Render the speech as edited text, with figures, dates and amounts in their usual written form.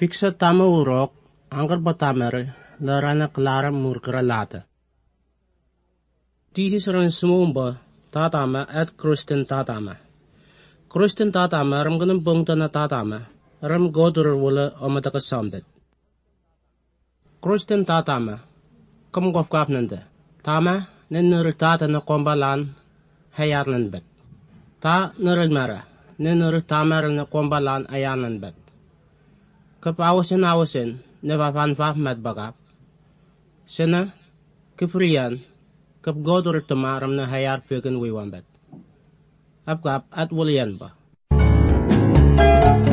Fiksa tama urok, angkar batamere, larana klara murkara lata. Tisis ran sumumba, tatama at Kristen tatama. Kristen tatama ram ganun bongta na tatama, ram godur wala o matakasambet. Kristen tatama, kamukafkaf nanda. Tama, nenurutata na kombalan, hayar nanbet. Ta nurulmara, nenurutama na kombalan ayan nanbet. Kap awasin, nevapanpap madbagap. Sena, kipriyan, kap godur tumaram na hayar pigan wiwambet. Apkap at walian ba.